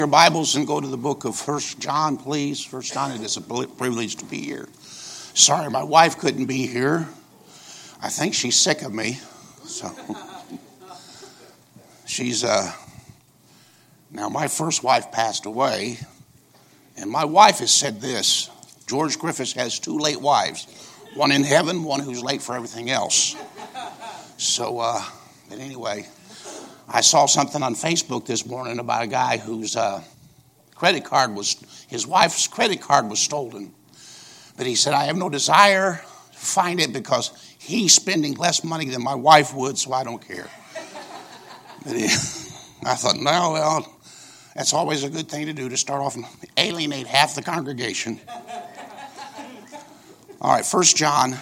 Your Bibles and go to the book of 1 John, please. 1 John, it is a privilege to be here. Sorry, my wife couldn't be here. I think she's sick of me. So she's now my first wife passed away, and my wife has said this: George Griffiths has two late wives, one in heaven, one who's late for everything else. So, but anyway, I saw something on Facebook this morning about a guy whose his wife's credit card was stolen. But he said, I have no desire to find it because he's spending less money than my wife would, so I don't care. But I thought, no, well, that's always a good thing to do, to start off and alienate half the congregation. All right, 1 John.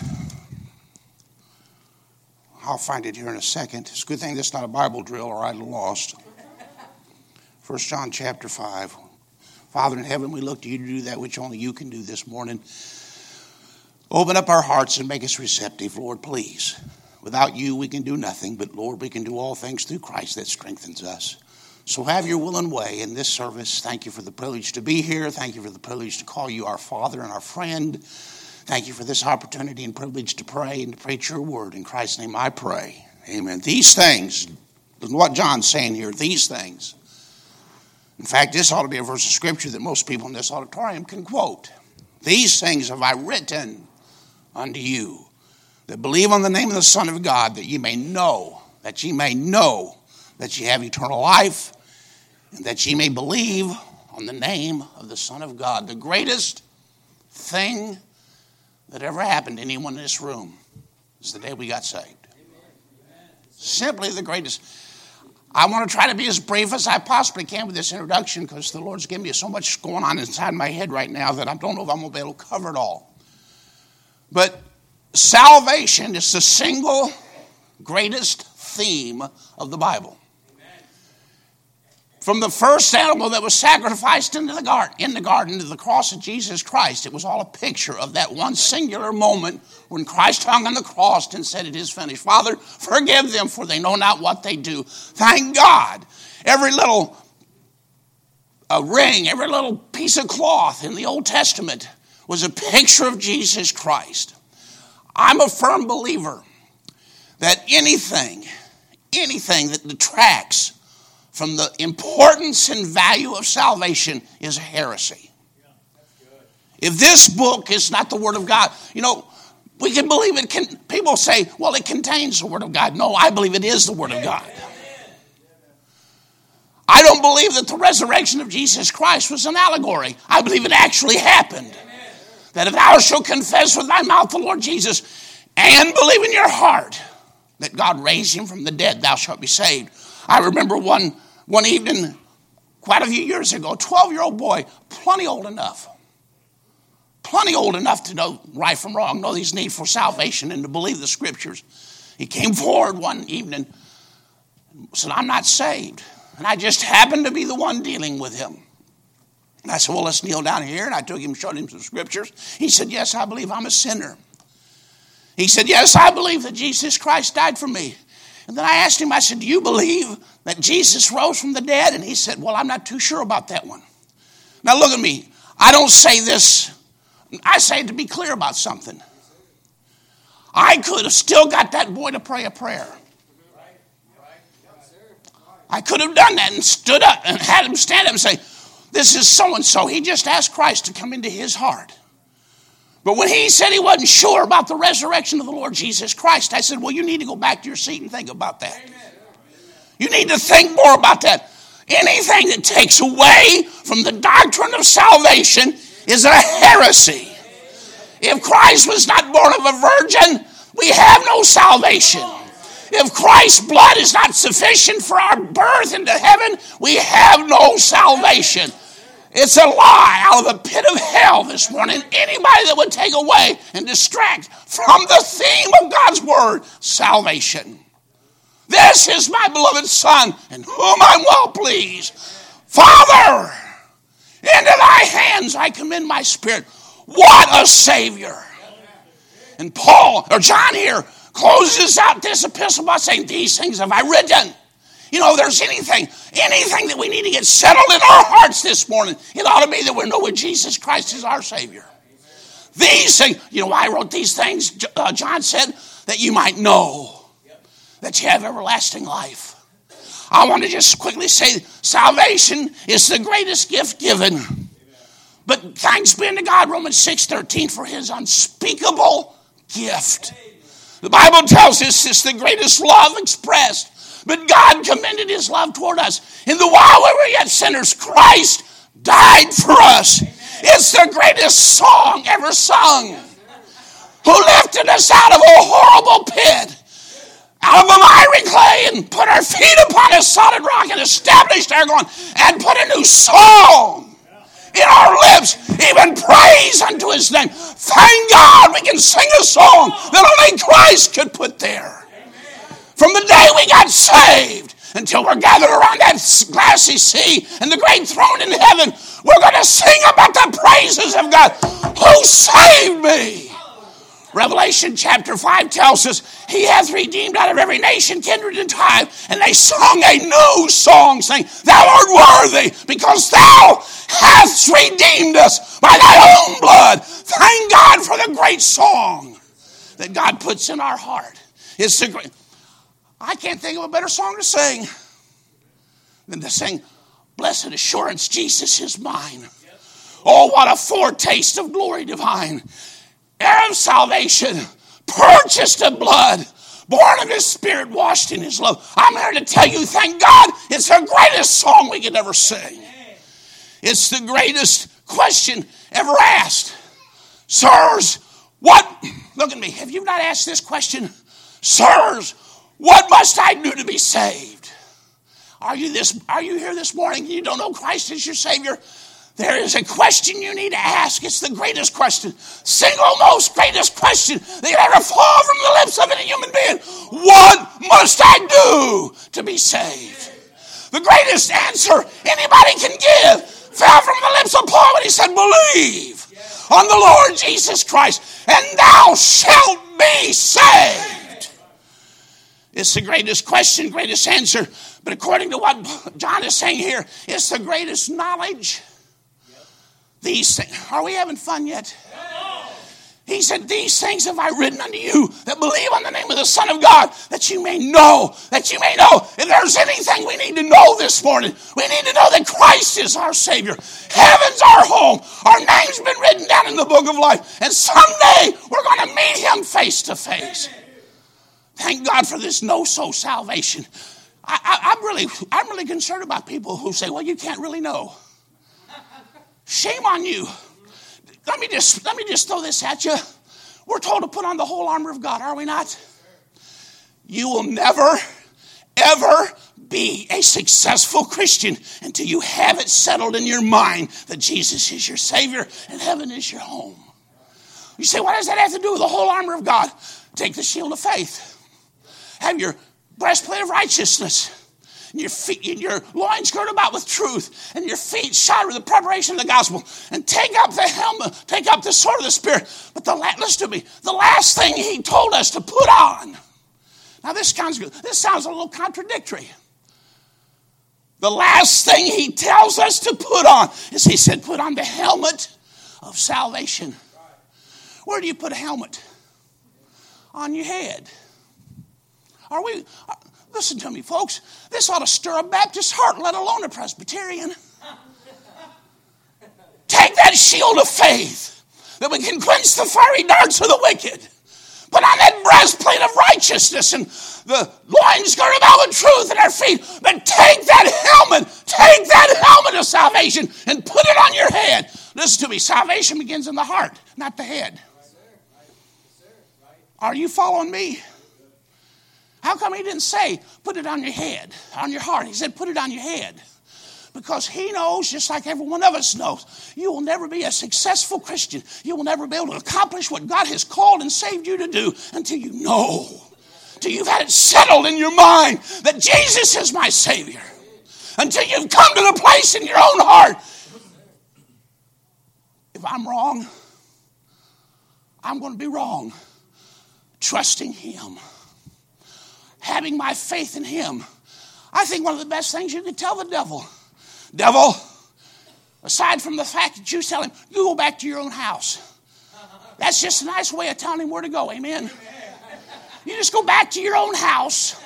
I'll find it here in a second. It's a good thing this is not a Bible drill or I'd have lost. 1 John chapter 5. Father in heaven, we look to you to do that which only you can do this morning. Open up our hearts and make us receptive, Lord, please. Without you, we can do nothing, but Lord, we can do all things through Christ that strengthens us. So have your will and way in this service. Thank you for the privilege to be here. Thank you for the privilege to call you our Father and our friend. Thank you for this opportunity and privilege to pray and to preach your word. In Christ's name I pray. Amen. These things, what John's saying here, these things. In fact, this ought to be a verse of scripture that most people in this auditorium can quote. These things have I written unto you that believe on the name of the Son of God, that ye may know that ye have eternal life, and that ye may believe on the name of the Son of God. The greatest thing that ever happened to anyone in this room is the day we got saved. Amen. Simply the greatest. I want to try to be as brief as I possibly can with this introduction because the Lord's given me so much going on inside my head right now that I don't know if I'm going to be able to cover it all. But salvation is the single greatest theme of the Bible. From the first animal that was sacrificed in the garden to the cross of Jesus Christ, it was all a picture of that one singular moment when Christ hung on the cross and said, it is finished. Father, forgive them, for they know not what they do. Thank God. Every little ring, every little piece of cloth in the Old Testament was a picture of Jesus Christ. I'm a firm believer that anything that detracts from the importance and value of salvation is a heresy. Yeah, that's good. If this book is not the Word of God, we can believe it. People say, well, it contains the Word of God. No, I believe it is the Word of God. I don't believe that the resurrection of Jesus Christ was an allegory. I believe it actually happened. That if thou shalt confess with thy mouth the Lord Jesus and believe in your heart that God raised him from the dead, thou shalt be saved. I remember one evening, quite a few years ago, a 12-year-old boy, plenty old enough to know right from wrong, know his need for salvation and to believe the scriptures. He came forward one evening and said, I'm not saved. And I just happened to be the one dealing with him. And I said, well, let's kneel down here. And I took him, showed him some scriptures. He said, yes, I believe I'm a sinner. He said, yes, I believe that Jesus Christ died for me. And then I asked him, I said, do you believe that Jesus rose from the dead? And he said, well, I'm not too sure about that one. Now look at me. I don't say this. I say it to be clear about something. I could have still got that boy to pray a prayer. I could have done that and stood up and had him stand up and say, this is so-and-so. He just asked Christ to come into his heart. But when he said he wasn't sure about the resurrection of the Lord Jesus Christ, I said, well, you need to go back to your seat and think about that. Amen. You need to think more about that. Anything that takes away from the doctrine of salvation is a heresy. If Christ was not born of a virgin, we have no salvation. If Christ's blood is not sufficient for our birth into heaven, we have no salvation. It's a lie out of the pit of hell this morning. Anybody that would take away and distract from the theme of God's word, salvation. This is my beloved Son, in whom I'm well pleased. Father, into thy hands I commend my spirit. What a Savior. And John here closes out this epistle by saying, these things have I written You know, if there's anything that we need to get settled in our hearts this morning, it ought to be that we know that Jesus Christ is our Savior. These things, you know why I wrote these things? John said, that you might know that you have everlasting life. I want to just quickly say, salvation is the greatest gift given. But thanks be unto God, Romans 6:13, for his unspeakable gift. The Bible tells us it's the greatest love expressed. But God commended his love toward us. In the while we were yet sinners, Christ died for us. It's the greatest song ever sung. Who lifted us out of a horrible pit, out of a miry clay, and put our feet upon a solid rock and established our going, and put a new song in our lips, even praise unto his name. Thank God we can sing a song that only Christ could put there. From the day we got saved until we're gathered around that glassy sea and the great throne in heaven, we're going to sing about the praises of God who saved me. Revelation chapter 5 tells us he hath redeemed out of every nation, kindred, and tribe. And they sung a new song, saying, thou art worthy, because thou hast redeemed us by thy own blood. Thank God for the great song that God puts in our heart. It's the great. I can't think of a better song to sing than to sing, blessed assurance, Jesus is mine. Oh, what a foretaste of glory divine. Heir of salvation, purchased of blood, born of his spirit, washed in his love. I'm here to tell you, thank God, it's the greatest song we could ever sing. It's the greatest question ever asked. Sirs, look at me, have you not asked this question? Sirs, what must I do to be saved? Are you here this morning and you don't know Christ as your Savior? There is a question you need to ask. It's the greatest question, single most greatest question that could ever fall from the lips of any human being. What must I do to be saved? The greatest answer anybody can give fell from the lips of Paul when he said, believe on the Lord Jesus Christ, and thou shalt be saved. It's the greatest question, greatest answer. But according to what John is saying here, it's the greatest knowledge. These things, are we having fun yet? He said, these things have I written unto you that believe on the name of the Son of God, that you may know. If there's anything we need to know this morning, we need to know that Christ is our Savior. Heaven's our home. Our name's been written down in the book of life. And someday we're going to meet him face to face. Thank God for this know-so salvation. I'm really concerned about people who say, well, you can't really know. Shame on you. Let me just throw this at you. We're told to put on the whole armor of God, are we not? You will never, ever be a successful Christian until you have it settled in your mind that Jesus is your Savior and heaven is your home. You say, what does that have to do with the whole armor of God? Take the shield of faith. Have your breastplate of righteousness. And your feet, and your loins girded about with truth, and your feet shod with the preparation of the gospel, and take up the helmet, take up the sword of the Spirit. But listen to me, the last thing he told us to put on. Now this sounds a little contradictory. The last thing he tells us to put on is he said, put on the helmet of salvation. Where do you put a helmet? On your head. Listen to me, folks. This ought to stir a Baptist heart, let alone a Presbyterian. Take that shield of faith that we can quench the fiery darts of the wicked. Put on that breastplate of righteousness and the loins girded about with truth in our feet. But take that helmet of salvation and put it on your head. Listen to me, salvation begins in the heart, not the head. Are you following me? How come he didn't say, put it on your head, on your heart? He said, put it on your head. Because he knows, just like every one of us knows, you will never be a successful Christian. You will never be able to accomplish what God has called and saved you to do until you know, until you've had it settled in your mind that Jesus is my Savior. Until you've come to the place in your own heart. If I'm wrong, I'm going to be wrong. Trusting him. Having my faith in him, I think one of the best things you could tell the devil, aside from the fact that you tell him, you go back to your own house. That's just a nice way of telling him where to go, amen? You just go back to your own house.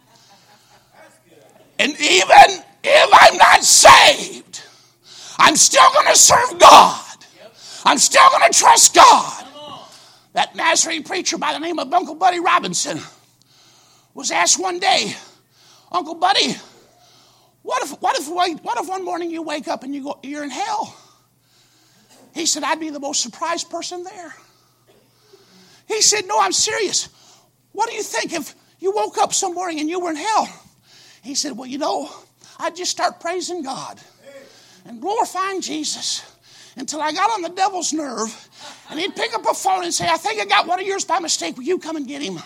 And even if I'm not saved, I'm still going to serve God. I'm still going to trust God. That Nazarene preacher by the name of Uncle Buddy Robinson was asked one day, Uncle Buddy, what if one morning you wake up and you're in hell? He said, I'd be the most surprised person there. He said, no, I'm serious. What do you think if you woke up some morning and you were in hell? He said, well, I'd just start praising God and glorifying Jesus until I got on the devil's nerve, and he'd pick up a phone and say, I think I got one of yours by mistake. Will you come and get him?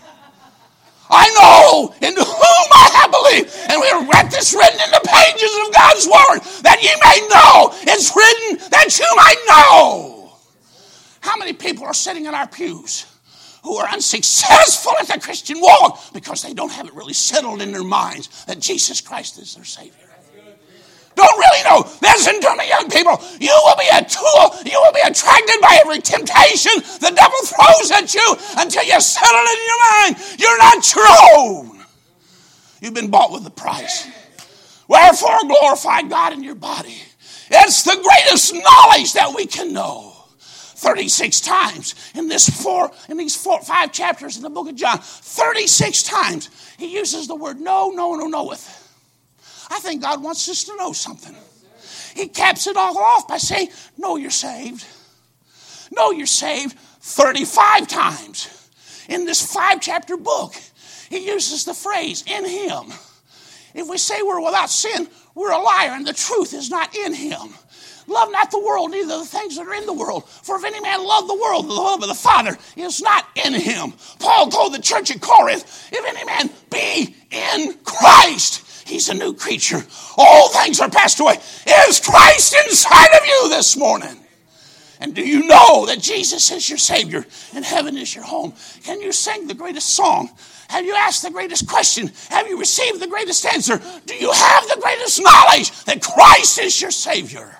I know in whom I have believed. And we read this written in the pages of God's word, that ye may know. It's written that you might know. How many people are sitting in our pews who are unsuccessful at the Christian walk because they don't have it really settled in their minds that Jesus Christ is their Savior? Don't really know. Listen to me, young people. You will be a tool. You will be attracted by every temptation the devil throws at you until you settle it in your mind. You're not your own. You've been bought with a price. Wherefore glorify God in your body. It's the greatest knowledge that we can know. 36 times in these 5 chapters in the book of John. 36 times he uses the word knoweth. I think God wants us to know something. He caps it all off by saying, know you're saved. Know you're saved 35 times. In this 5-chapter book, he uses the phrase, in him. If we say we're without sin, we're a liar, and the truth is not in him. Love not the world, neither the things that are in the world. For if any man love the world, the love of the Father is not in him. Paul told the church at Corinth, if any man be in Christ, he's a new creature. All things are passed away. Is Christ inside of you this morning? And do you know that Jesus is your Savior and heaven is your home? Can you sing the greatest song? Have you asked the greatest question? Have you received the greatest answer? Do you have the greatest knowledge that Christ is your Savior?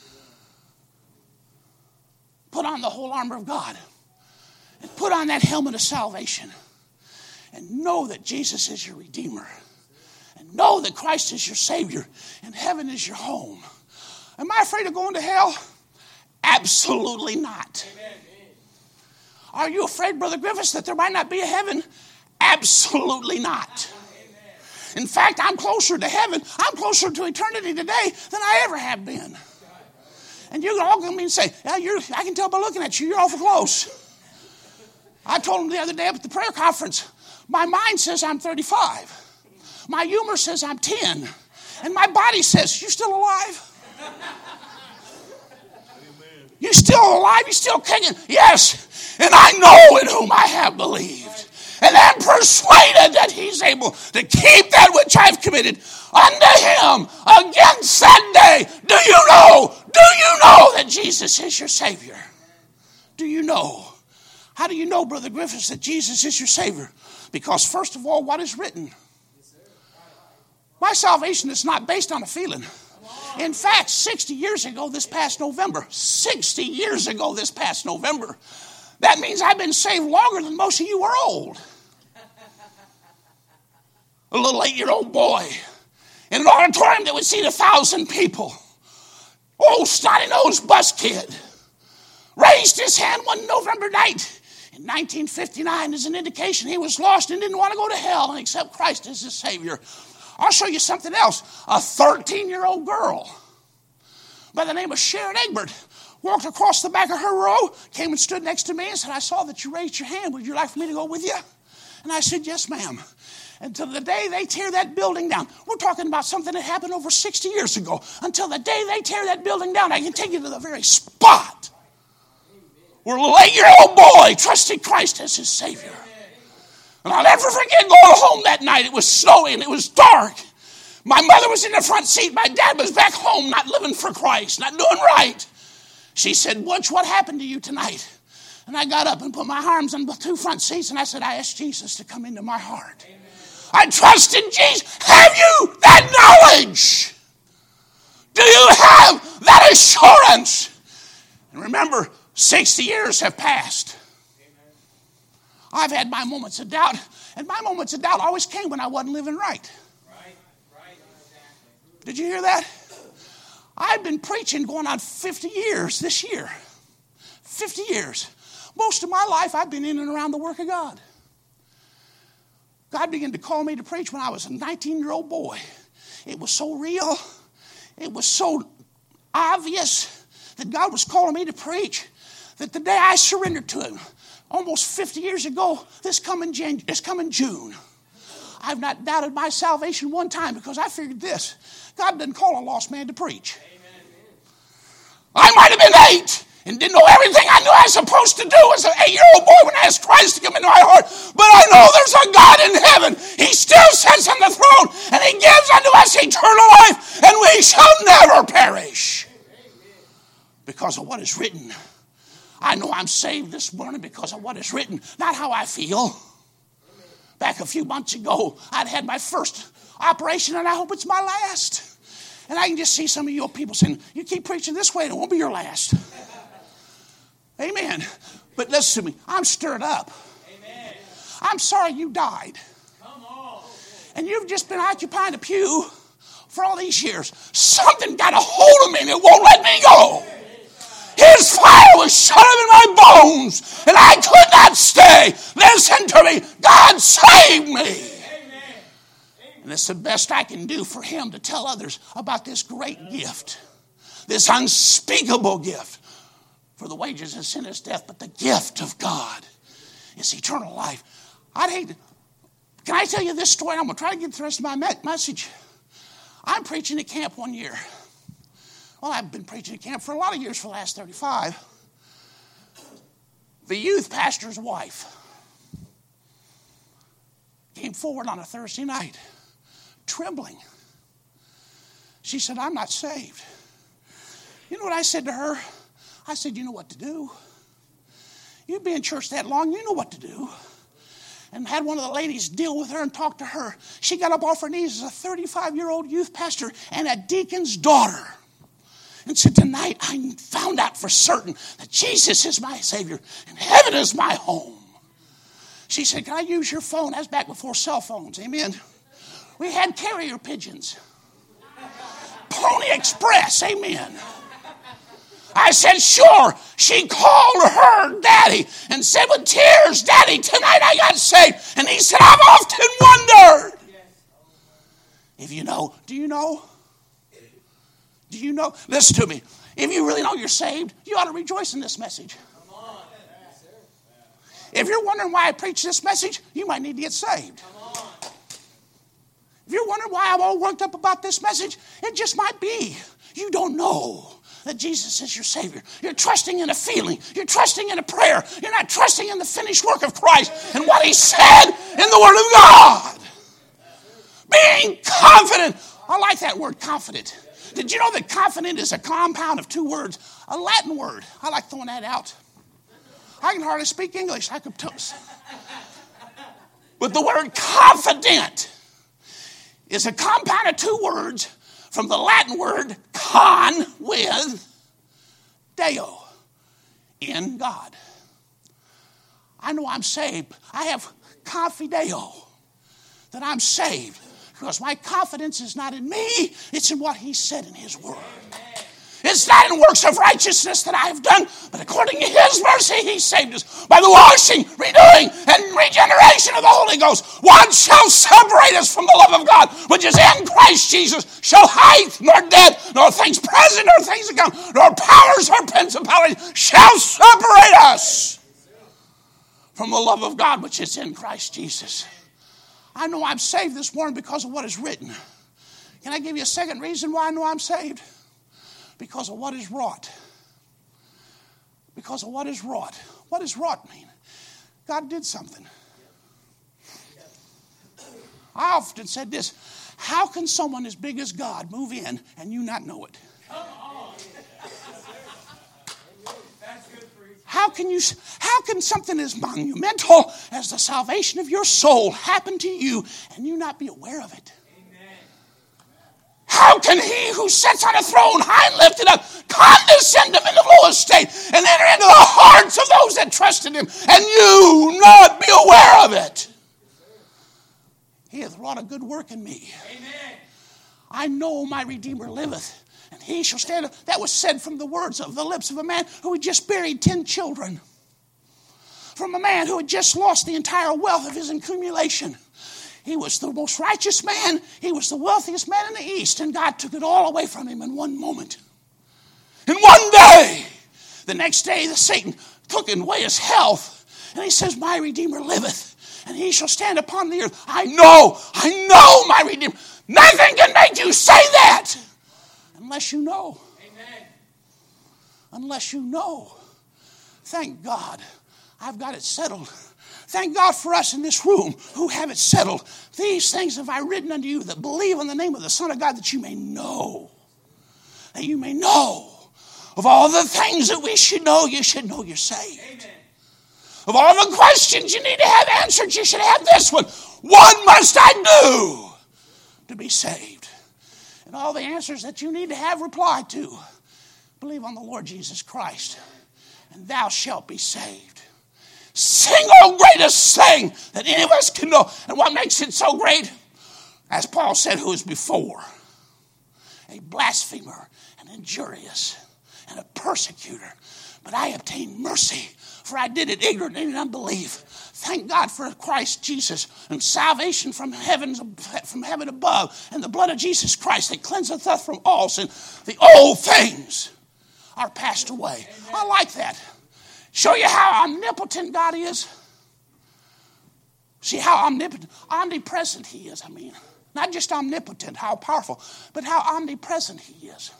Put on the whole armor of God and put on that helmet of salvation and know that Jesus is your Redeemer. And know that Christ is your Savior and heaven is your home. Am I afraid of going to hell? Absolutely not. Amen. Are you afraid, Brother Griffiths, that there might not be a heaven? Absolutely not. Amen. In fact, I'm closer to heaven. I'm closer to eternity today than I ever have been. And you're all going to be and say, yeah, I can tell by looking at you, you're awful close. I told them the other day up at the prayer conference, my mind says I'm 35. My humor says I'm 10. And my body says, you still alive? You still alive? You still kicking? Yes. And I know in whom I have believed. And I'm persuaded that he's able to keep that which I've committed unto him against that day. Do you know that Jesus is your Savior? Do you know? How do you know, Brother Griffiths, that Jesus is your Savior? Because first of all, what is written? My salvation is not based on a feeling. In fact, 60 years ago this past November, that means I've been saved longer than most of you are old. A little 8-year-old boy in an auditorium that would seat 1,000 people. Old snotty-nosed bus kid raised his hand one November night in 1959 as an indication he was lost and didn't want to go to hell and accept Christ as his Savior. I'll show you something else. A 13-year-old girl by the name of Sharon Egbert walked across the back of her row, came and stood next to me and said, I saw that you raised your hand. Would you like for me to go with you? And I said, yes, ma'am. Until the day they tear that building down. We're talking about something that happened over 60 years ago. Until the day they tear that building down, I can take you to the very spot where a little 8-year-old boy trusted Christ as his Savior. And I'll never forget going home that night. It was snowy and it was dark. My mother was in the front seat. My dad was back home, not living for Christ, not doing right. She said, Butch, what happened to you tonight? And I got up and put my arms on the 2 front seats and I said, I asked Jesus to come into my heart. Amen. I trust in Jesus. Have you that knowledge? Do you have that assurance? And remember, 60 years have passed. I've had my moments of doubt, and my moments of doubt always came when I wasn't living right. Did you hear that? I've been preaching going on 50 years this year. 50 years. Most of my life I've been in and around the work of God. God began to call me to preach when I was a 19-year-old boy. It was so real. It was so obvious that God was calling me to preach that the day I surrendered to Him, almost 50 years ago, this coming June, I've not doubted my salvation one time because I figured this: God didn't call a lost man to preach. I might have been 8 and didn't know everything I knew I was supposed to do as an 8-year-old boy when I asked Christ to come into my heart. But I know there's a God in heaven. He still sits on the throne, and He gives unto us eternal life, and we shall never perish. Because of what is written. I know I'm saved this morning because of what is written, not how I feel. Back a few months ago, I'd had my first operation, and I hope it's my last. And I can just see some of you people saying, you keep preaching this way, and it won't be your last. Amen. But listen to me, I'm stirred up. Amen. I'm sorry you died. Come on. And you've just been occupying a pew for all these years. Something got a hold of me, and it won't let me go. His fire was shut up in my bones, and I could not stay. Listen to me. God saved me. Amen. And it's the best I can do for Him to tell others about this great gift, this unspeakable gift. For the wages of sin is death, but the gift of God is eternal life. I'd hate to. Can I tell you this story? I'm going to try to get the rest of my message. I'm preaching at camp one year. Well, I've been preaching at camp for a lot of years for the last 35. The youth pastor's wife came forward on a Thursday night, trembling. She said, I'm not saved. You know what I said to her? I said, you know what to do. You've been in church that long, you know what to do. And had one of the ladies deal with her and talk to her. She got up off her knees as a 35-year-old youth pastor and a deacon's daughter. And said, tonight I found out for certain that Jesus is my Savior and heaven is my home. She said, can I use your phone? That was back before cell phones, amen. We had carrier pigeons. Pony Express, amen. I said, sure. She called her daddy and said with tears, Daddy, tonight I got saved. And he said, I've often wondered. If you know, do you know? Do you know? Listen to me. If you really know you're saved, you ought to rejoice in this message. If you're wondering why I preach this message, you might need to get saved. If you're wondering why I'm all worked up about this message, it just might be you don't know that Jesus is your Savior. You're trusting in a feeling. You're trusting in a prayer. You're not trusting in the finished work of Christ and what He said in the Word of God. Being confident. I like that word, confident. Did you know that confident is a compound of 2 words? A Latin word. I like throwing that out. I can hardly speak English. I could toast. But the word confident is a compound of 2 words from the Latin word con, with, deo, in God. I know I'm saved. I have confideo, that I'm saved. Because my confidence is not in me, it's in what He said in His Word. It's not in works of righteousness that I have done, but according to His mercy, He saved us by the washing, renewing, and regeneration of the Holy Ghost. What shall separate us from the love of God, which is in Christ Jesus? Shall height, nor depth, nor things present, nor things to come, nor powers, or principalities, shall separate us from the love of God, which is in Christ Jesus. I know I'm saved this morning because of what is written. Can I give you a second reason why I know I'm saved? Because of what is wrought. Because of what is wrought. What does wrought mean? God did something. I often said this: how can someone as big as God move in and you not know it? How How can something as monumental as the salvation of your soul happen to you and you not be aware of it? How can he who sits on a throne high and lifted up condescend him in the lowest state and enter into the hearts of those that trust in him and you not be aware of it? He hath wrought a good work in me. Amen. I know my Redeemer liveth, and he shall stand up. That was said from the words of the lips of a man who had just buried 10 children. From a man who had just lost the entire wealth of his accumulation. He was the most righteous man. He was the wealthiest man in the East. And God took it all away from him in one moment. In one day. The next day, Satan took away his health. And he says, my Redeemer liveth. And he shall stand upon the earth. I know my Redeemer. Nothing can make you say that. Unless you know. Amen. Unless you know. Thank God. I've got it settled. Thank God for us in this room who have it settled. These things have I written unto you that believe on the name of the Son of God, that you may know. That you may know. Of all the things that we should know, you should know you're saved. Amen. Of all the questions you need to have answered, you should have this one. What must I do to be saved? And all the answers that you need to have replied to. Believe on the Lord Jesus Christ, and thou shalt be saved. Single greatest thing that any of us can know. And what makes it so great? As Paul said, who is before? A blasphemer, an injurious, and a persecutor. But I obtained mercy, for I did it ignorantly in unbelief. Thank God for Christ Jesus and salvation from heaven above, and the blood of Jesus Christ that cleanseth us from all sin. The old things are passed away. Amen. I like that. Show you how omnipotent God is. See how omnipresent he is, I mean. Not just omnipotent, how powerful, but how omnipresent he is.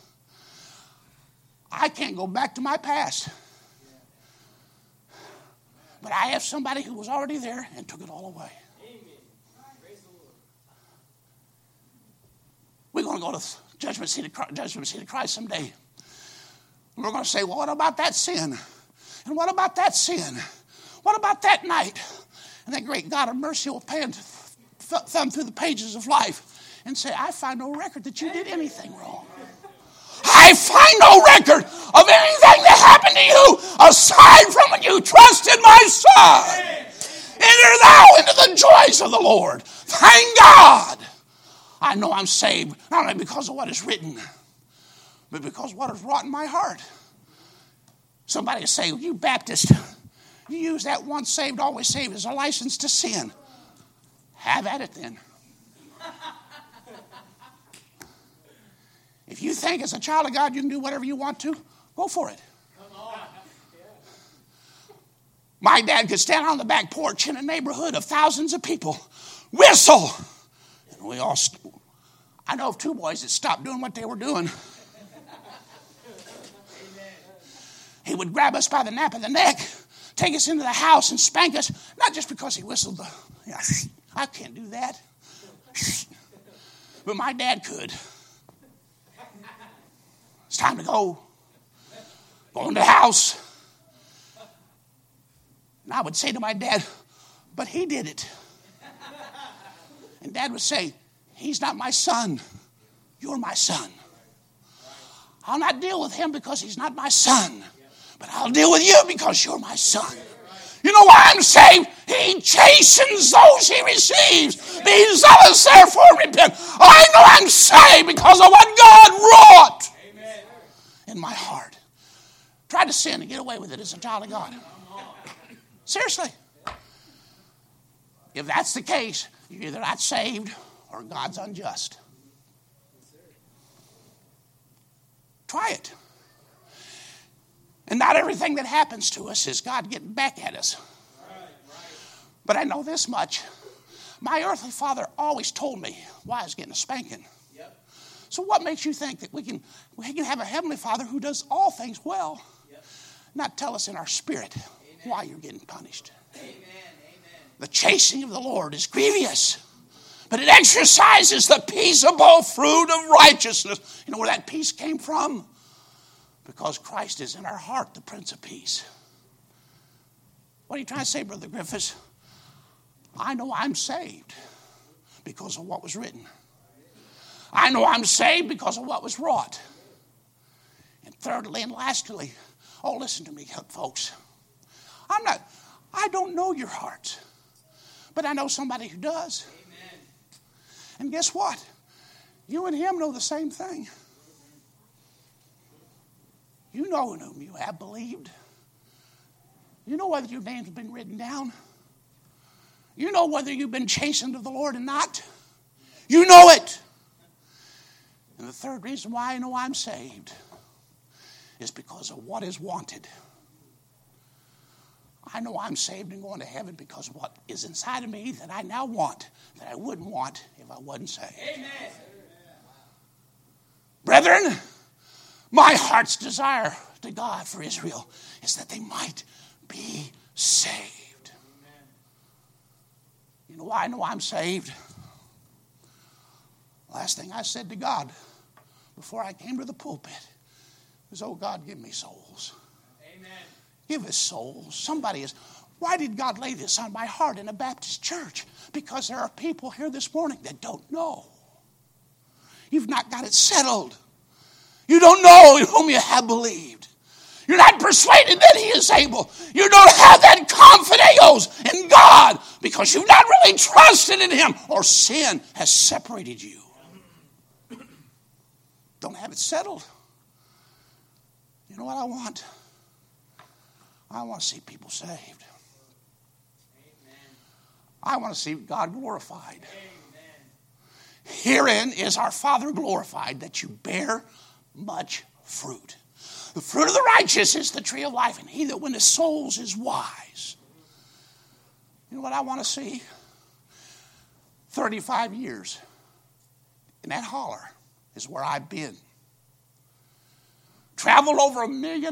I can't go back to my past. But I have somebody who was already there and took it all away. We're going to go to judgment seat of Christ someday. And we're going to say, well, what about that sin? And what about that sin? What about that night? And that great God of mercy will thumb through the pages of life and say, I find no record that you did anything wrong. I find no record of anything that happened to you aside from when you trusted my Son. Enter thou into the joys of the Lord. Thank God. I know I'm saved, not only because of what is written, but because of what is wrought in my heart. Somebody will say, you Baptist, you use that once saved, always saved as a license to sin. Have at it then. If you think as a child of God you can do whatever you want to, go for it. My dad could stand on the back porch in a neighborhood of thousands of people, whistle. And we all, I know of 2 boys that stopped doing what they were doing. He would grab us by the nape of the neck, take us into the house and spank us, not just because he whistled. I can't do that. But my dad could. It's time to go. Go into the house. And I would say to my dad, but he did it. And Dad would say, he's not my son. You're my son. I'll not deal with him because he's not my son. But I'll deal with you because you're my son. You know why I'm saved? He chastens those he receives. Be zealous, therefore repent. I know I'm saved because of what God wrought in my heart. Try to sin and get away with it as a child of God. Seriously. If that's the case, you're either not saved or God's unjust. Try it. And not everything that happens to us is God getting back at us. But I know this much. My earthly father always told me why I was getting a spanking. So what makes you think that we can have a heavenly Father who does all things well, not tell us in our spirit why you're getting punished? Amen. The chastening of the Lord is grievous, but it exercises the peaceable fruit of righteousness. You know where that peace came from? Because Christ is in our heart, the Prince of Peace. What are you trying to say, Brother Griffiths? I know I'm saved because of what was written. I know I'm saved because of what was wrought. And thirdly and lastly, oh, listen to me, folks. I don't know your heart, but I know somebody who does. Amen. And guess what? You and him know the same thing. You know in whom you have believed. You know whether your name's been written down. You know whether you've been chastened of the Lord or not. You know it. And the third reason why I know I'm saved is because of what is wanted. I know I'm saved and going to heaven because of what is inside of me that I now want, that I wouldn't want if I wasn't saved. Amen. Brethren, my heart's desire to God for Israel is that they might be saved. Amen. You know why I know I'm saved? Last thing I said to God before I came to the pulpit was, oh God, give me souls. Amen. Give us souls. Somebody is. Why did God lay this on my heart in a Baptist church? Because there are people here this morning that don't know. You've not got it settled. You don't know in whom you have believed. You're not persuaded that he is able. You don't have that confidence in God because you've not really trusted in him, or sin has separated you. Don't have it settled. You know what I want? I want to see people saved. Amen. I want to see God glorified. Amen. Herein is our Father glorified, that you bear much fruit. The fruit of the righteous is the tree of life, and he that winneth souls is wise. You know what I want to see? 35 years in that holler is where I've been. Traveled over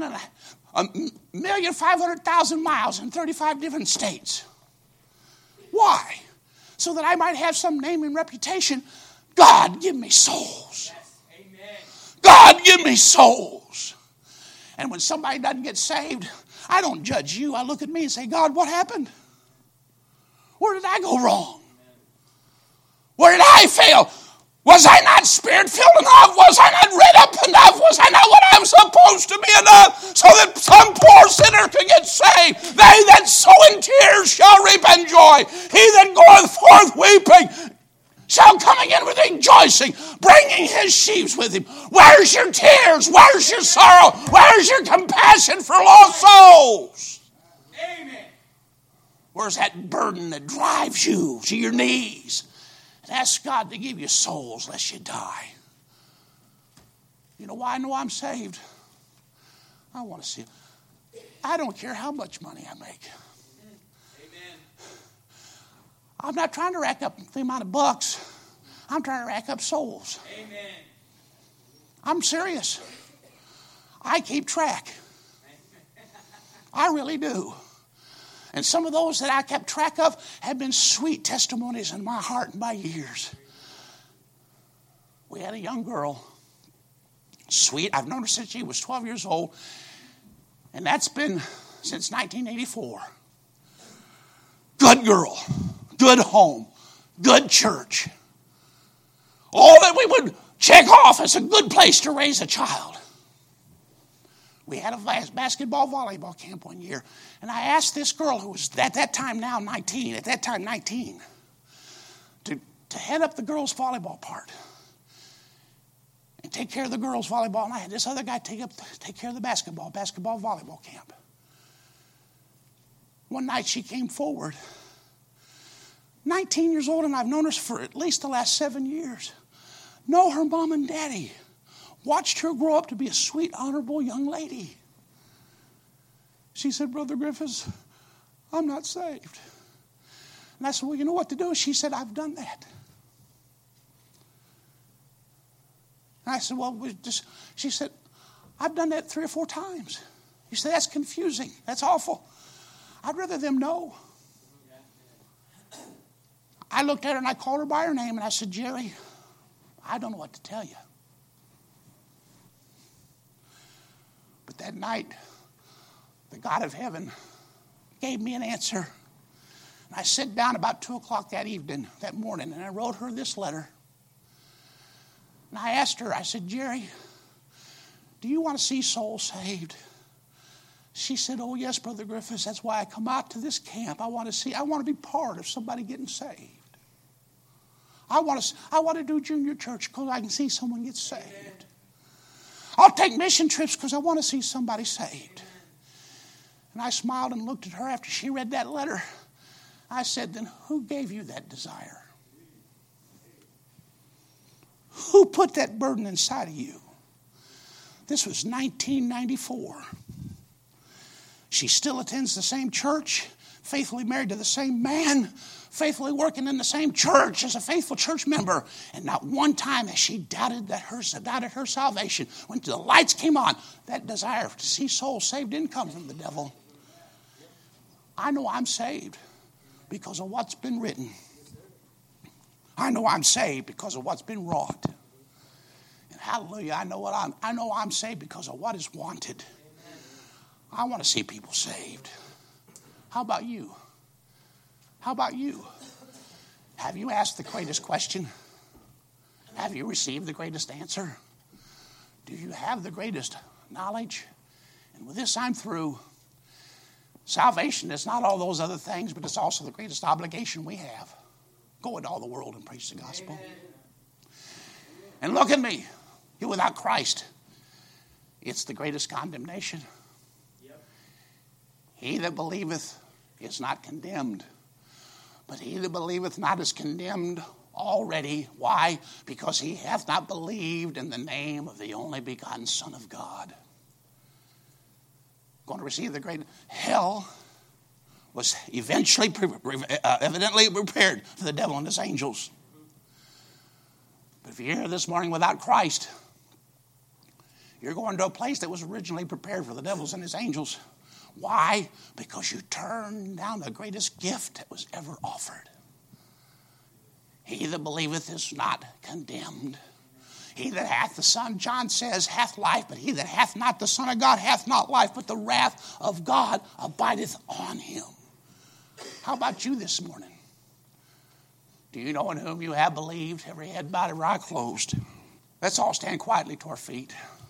1,500,000 miles in 35 different states. Why? So that I might have some name and reputation. God, give me souls. Yes. Amen. God, give me souls. And when somebody doesn't get saved, I don't judge you. I look at me and say, God, what happened? Where did I go wrong? Where did I fail? Was I not spirit-filled enough? Was I not read up enough? Was I not what I'm supposed to be enough so that some poor sinner could get saved? They that sow in tears shall reap in joy. He that goeth forth weeping shall come again with rejoicing, bringing his sheaves with him. Where's your tears? Where's your sorrow? Where's your compassion for lost souls? Amen. Where's that burden that drives you to your knees? Ask God to give you souls lest you die. You know why I know I'm saved? I want to see. I don't care how much money I make. Amen. I'm not trying to rack up the amount of bucks. I'm trying to rack up souls. Amen. I'm serious. I keep track. I really do. And some of those that I kept track of have been sweet testimonies in my heart and my years. We had a young girl, sweet. I've known her since she was 12 years old. And that's been since 1984. Good girl, good home, good church. All that we would check off as a good place to raise a child. We had a basketball volleyball camp one year, and I asked this girl who was at that time 19, to head up the girls' volleyball part and take care of the girls' volleyball, and I had this other guy take care of the basketball volleyball camp. One night she came forward, 19 years old, and I've known her for at least the last 7 years. Know her mom and daddy. Watched her grow up to be a sweet, honorable young lady. She said, Brother Griffiths, I'm not saved. And I said, well, you know what to do? She said, I've done that. And I said, well, she said, I've done that 3 or 4 times. You said, that's confusing. That's awful. I'd rather them know. I looked at her and I called her by her name and I said, Jerry, I don't know what to tell you. But that night, the God of heaven gave me an answer. And I sat down about 2 o'clock that morning, and I wrote her this letter. And I asked her, I said, Jerry, do you want to see souls saved? She said, oh, yes, Brother Griffiths. That's why I come out to this camp. I want to be part of somebody getting saved. I want to do junior church because I can see someone get saved. I'll take mission trips because I want to see somebody saved. And I smiled and looked at her after she read that letter. I said, then who gave you that desire? Who put that burden inside of you? This was 1994. She still attends the same church, faithfully married to the same man, faithfully working in the same church as a faithful church member. And not one time has she doubted her salvation. When the lights came on, that desire to see souls saved didn't come from the devil. I know I'm saved because of what's been written. I know I'm saved because of what's been wrought. And hallelujah, I know I'm saved because of what is wanted. I want to see people saved. How about you? How about you? Have you asked the greatest question? Have you received the greatest answer? Do you have the greatest knowledge? And with this, I'm through. Salvation is not all those other things, but it's also the greatest obligation we have. Go into all the world and preach the gospel. Amen. And look at me. You're without Christ. It's the greatest condemnation. Yep. He that believeth is not condemned. But he that believeth not is condemned already. Why? Because he hath not believed in the name of the only begotten Son of God. Going to receive the great hell was eventually evidently prepared for the devil and his angels. But if you're here this morning without Christ, you're going to a place that was originally prepared for the devils and his angels. Why? Because you turned down the greatest gift that was ever offered. He that believeth is not condemned. He that hath the Son, John says, hath life, but he that hath not the Son of God hath not life, but the wrath of God abideth on him. How about you this morning? Do you know in whom you have believed? Every head bowed, every eye closed. Let's all stand quietly to our feet.